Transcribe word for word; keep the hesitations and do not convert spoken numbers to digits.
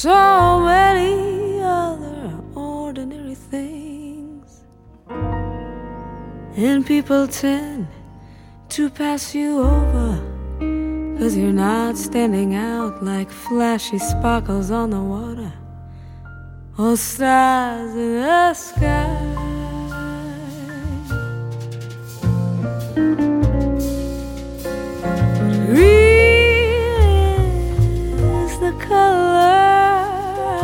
so many other ordinary things, and people tend to pass you over, 'cause you're not standing out like flashy sparkles on the water or stars in the sky.